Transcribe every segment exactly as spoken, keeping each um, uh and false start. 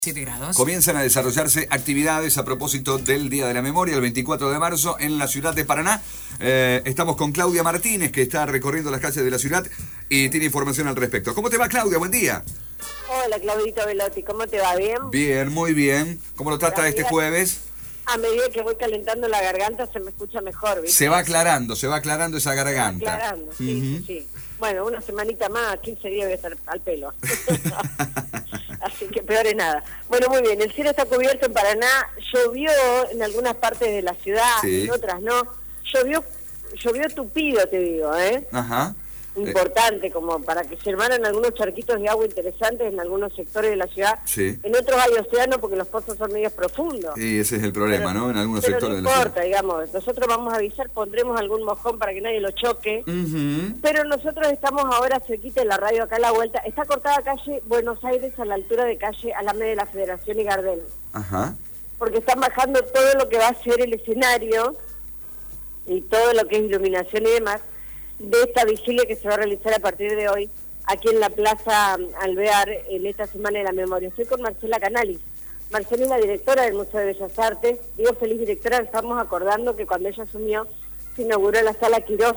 siete grados. Comienzan a desarrollarse actividades a propósito del Día de la Memoria, el veinticuatro de marzo, en la ciudad de Paraná. Eh, estamos con Claudia Martínez, que está recorriendo las calles de la ciudad y tiene información al respecto. ¿Cómo te va, Claudia? Buen día. Hola, Claudito Velotti, ¿cómo te va? ¿Bien? Bien, muy bien. ¿Cómo lo trata este jueves? A medida que voy calentando la garganta se me escucha mejor, ¿viste? Se va aclarando, se va aclarando esa garganta. Se va aclarando, sí, uh-huh. sí. Bueno, una semanita más, quince días voy a estar al pelo. Así que peor es nada. Bueno, muy bien, el cielo está cubierto en Paraná, llovió en algunas partes de la ciudad, sí. En otras no. Llovió llovió tupido, te digo, ¿eh? Ajá. Importante, eh. como para que se armaran algunos charquitos de agua interesantes en algunos sectores de la ciudad. Sí. En otros hay océano porque los pozos son medios profundos. Y ese es el problema, pero, ¿no? En algunos pero sectores no de la importa, ciudad. digamos. Nosotros vamos a avisar, pondremos algún mojón para que nadie lo choque. Uh-huh. Pero nosotros estamos ahora cerquita de la radio, acá a la vuelta. Está cortada calle Buenos Aires a la altura de calle Alameda de la Federación y Gardel. Ajá. Porque están bajando todo lo que va a ser el escenario y todo lo que es iluminación y demás de esta vigilia que se va a realizar a partir de hoy aquí en la Plaza Alvear en esta Semana de la Memoria. Estoy con Marcela Canalis. Marcela es la directora del Museo de Bellas Artes. Digo feliz directora, estamos acordando que cuando ella asumió se inauguró la Sala Quirós,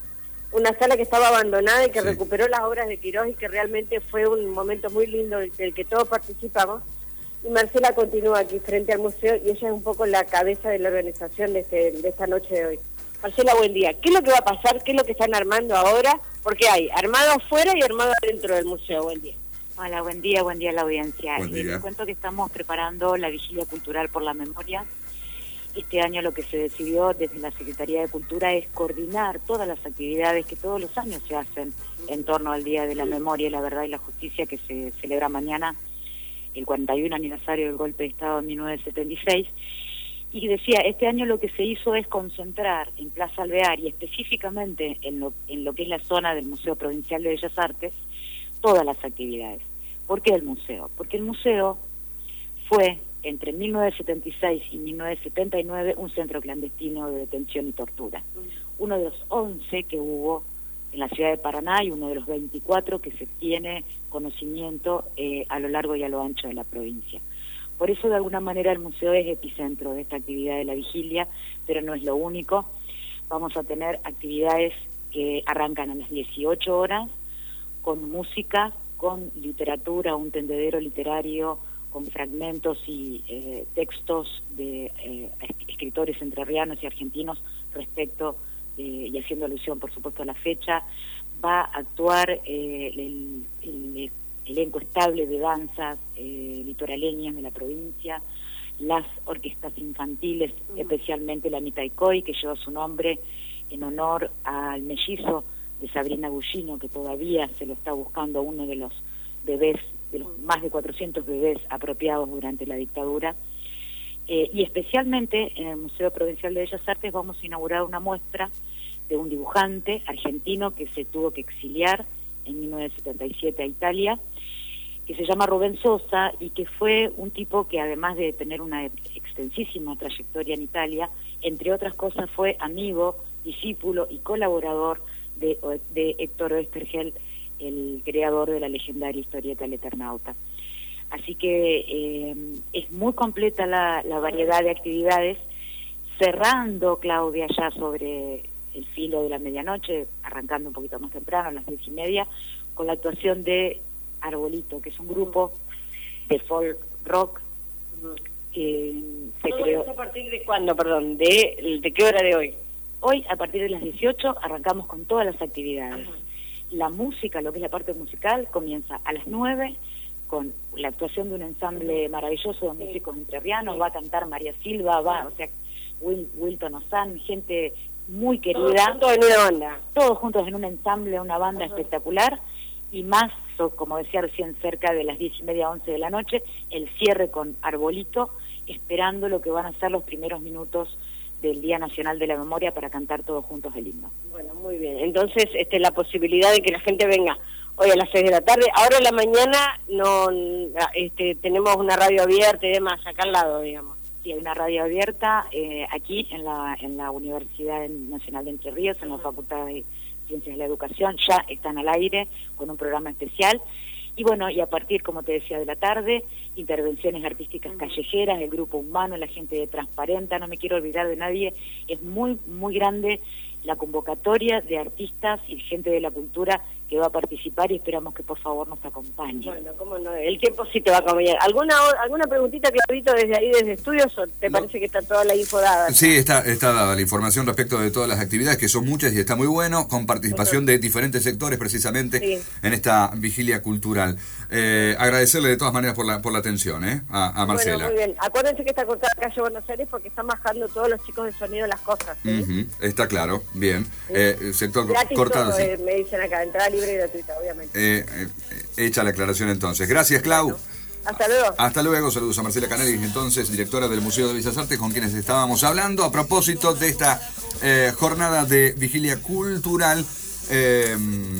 una sala que estaba abandonada y que sí. recuperó las obras de Quirós y que realmente fue un momento muy lindo del que todos participamos. Y Marcela continúa aquí frente al museo y ella es un poco la cabeza de la organización de, este, de esta noche de hoy. Marcela, buen día. ¿Qué es lo que va a pasar? ¿Qué es lo que están armando ahora? Porque hay armado afuera y armado adentro del museo. Buen día. Hola, buen día, buen día a la audiencia. Buen día. Les cuento que estamos preparando la Vigilia Cultural por la Memoria. Este año lo que se decidió desde la Secretaría de Cultura es coordinar todas las actividades que todos los años se hacen en torno al Día de la Memoria, la Verdad y la Justicia, que se celebra mañana, el cuarenta y uno aniversario del golpe de Estado en mil novecientos setenta y seis. Y decía, este año lo que se hizo es concentrar en Plaza Alvear y específicamente en lo, en lo que es la zona del Museo Provincial de Bellas Artes, todas las actividades. ¿Por qué el museo? Porque el museo fue entre mil novecientos setenta y seis y mil novecientos setenta y nueve un centro clandestino de detención y tortura. Uno de los once que hubo en la ciudad de Paraná y uno de los veinticuatro que se tiene conocimiento eh, a lo largo y a lo ancho de la provincia. Por eso, de alguna manera, el museo es epicentro de esta actividad de la vigilia, pero no es lo único. Vamos a tener actividades que arrancan a las dieciocho horas, con música, con literatura, un tendedero literario, con fragmentos y eh, textos de eh, escritores entrerrianos y argentinos respecto, eh, y haciendo alusión, por supuesto, a la fecha. Va a actuar eh, el, el elenco estable de danzas eh, litoraleñas de la provincia, las orquestas infantiles, uh-huh. especialmente la Mitaicoy, que lleva su nombre en honor al mellizo de Sabrina Gugino, que todavía se lo está buscando, uno de los bebés, de los uh-huh. más de cuatrocientos bebés apropiados durante la dictadura. Eh, y especialmente en el Museo Provincial de Bellas Artes vamos a inaugurar una muestra de un dibujante argentino que se tuvo que exiliar en mil novecientos setenta y siete a Italia, que se llama Rubén Sosa y que fue un tipo que, además de tener una extensísima trayectoria en Italia, entre otras cosas fue amigo, discípulo y colaborador de, de Héctor Oesterheld, el creador de la legendaria historieta El Eternauta. Así que eh, es muy completa la, la variedad de actividades, cerrando, Claudia, ya sobre el filo de la medianoche, arrancando un poquito más temprano, a las diez y media, con la actuación de Arbolito, que es un grupo de folk rock que se ¿Todo creó. ¿A partir de cuándo, perdón? ¿De, de qué hora de hoy? Hoy, a partir de las dieciocho, arrancamos con todas las actividades. Ajá. La música, lo que es la parte musical, comienza a las nueve, con la actuación de un ensamble maravilloso de músicos sí. entrerrianos. Sí. Va a cantar María Silva, va, o sea, Will, Wilton Ozan, gente muy querida. Todos juntos en una banda. Todos juntos en un ensamble, una banda Ajá. espectacular. Y más, como decía recién, cerca de las diez y media, once de la noche, el cierre con Arbolito, esperando lo que van a ser los primeros minutos del Día Nacional de la Memoria para cantar todos juntos el himno. Bueno, muy bien. Entonces, este, la posibilidad de que la gente venga hoy a las seis de la tarde. Ahora en la mañana no este, tenemos una radio abierta y demás, acá al lado, digamos. Sí, hay una radio abierta eh, aquí en la, en la Universidad Nacional de Entre Ríos, en la Facultad de Ciencias de la Educación, ya están al aire con un programa especial. Y bueno, y a partir, como te decía, de la tarde intervenciones artísticas callejeras, el grupo humano, la gente de Transparenta, no me quiero olvidar de nadie, es muy, muy grande la convocatoria de artistas y gente de la cultura que va a participar y esperamos que por favor nos acompañe. Bueno, cómo no, el tiempo sí te va a acompañar. ¿Alguna alguna preguntita, Claudito, desde ahí, desde estudios, o te No. parece que está toda la info dada? Sí, está, está dada la información respecto de todas las actividades, que son muchas y está muy bueno, con participación de diferentes sectores precisamente Sí. en esta vigilia cultural. Eh, agradecerle de todas maneras por la por la atención, ¿eh? A, a Marcela. Bueno, muy bien. Acuérdense que está cortada la calle Buenos Aires porque están bajando todos los chicos de sonido las cosas. ¿Sí? Ujú, está claro, bien. Eh, el sector Gratis cortado, todo, sí. eh, me dicen acá, entrada libre y gratuita, obviamente. Eh, eh, hecha la aclaración entonces. Gracias, Clau. Bueno, hasta luego. Hasta luego, saludos a Marcela Canelis, entonces directora del Museo de Bellas Artes, con quienes estábamos hablando a propósito de esta eh, jornada de vigilia cultural, eh,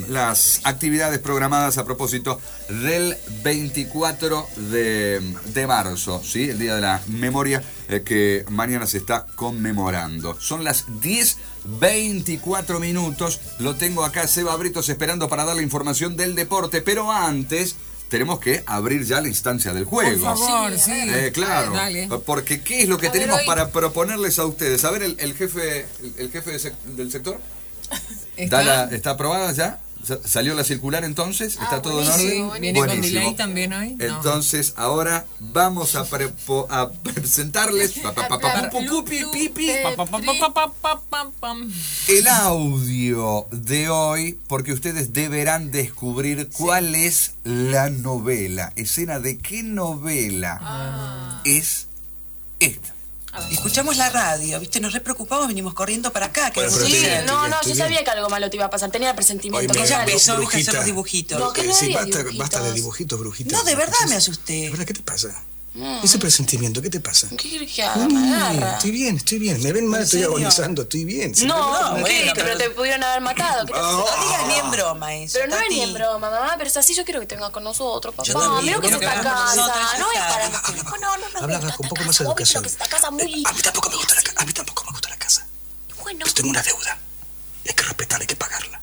las actividades programadas a propósito del veinticuatro de, de marzo, ¿sí? El Día de la Memoria, eh, que mañana se está conmemorando. Son las diez veinticuatro minutos, lo tengo acá Seba Britos esperando para dar la información del deporte, pero antes tenemos que abrir ya la instancia del juego. Por favor, sí. Eh, claro, Dale. porque ¿qué es lo que A ver, tenemos hoy- para proponerles a ustedes? A ver, el, el jefe el, el jefe de sec- del sector, ¿Está? ¿Da la- ¿está aprobada ya? Sa- ¿Salió la circular entonces? ¿Está Ah, todo en buenísimo. orden? ¿Viene con Buenísimo. delay también hoy? No. Entonces, ahora vamos a, prepo- a presentarles pa- pa- pa- pa- pu- pu- pi- pi- pi- Pa, pa, pa, pa, pa, pa, pa, pam. el audio de hoy, porque ustedes deberán descubrir cuál es la novela, escena de qué novela Ah. es esta. Escuchamos la radio, ¿viste? Nos re preocupamos, venimos corriendo para acá. Bueno, queremos pero ir. estoy Sí, bien, no, estoy no, bien, yo estoy sabía bien. que algo malo te iba a pasar, tenía el presentimiento. Oye, que ya ya empezó, vi. viste, a hacer los brujita. dibujitos. No, que Eh, no sí, había basta, dibujitos. basta de dibujitos, brujita. No, de verdad me ¿De asusté. verdad qué te pasa? Mm. Ese presentimiento, ¿qué te pasa? ¿Qué quieres que haga? Mm, Me agarra. estoy bien, estoy bien. Me ven mal, ¿En estoy serio? agonizando, estoy bien. No, No, ¿qué? bueno, pero pero- te pudieron haber matado. ¿Qué te Ah, No digas ni en broma eso. Pero no es Tati. ni en broma, mamá, pero es así, yo quiero que te vengas con nosotros, papá. Yo también, Mira que quiero se que está vengas con casa, nosotros, ya no voy a está. parar. Habla, No, no, no, no. habla me gusta con un poco esta más de casa. Vos viste educación. lo que es esta casa muy... A mí tampoco me gusta la casa. A mí tampoco me gusta la casa. Bueno. Yo tengo una deuda. Y hay que respetarla, hay que pagarla.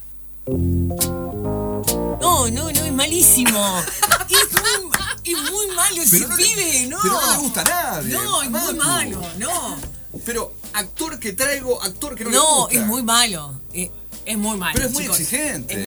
No, no, no, es malísimo. Es muy, es muy malo ese Pero no le- pibe, no. pero no le gusta a nadie, No, es muy Matu. malo, no. Pero actor que traigo, actor que no, le No, gusta. es muy malo. Es, es muy malo. Pero es muy chicos. exigente. Es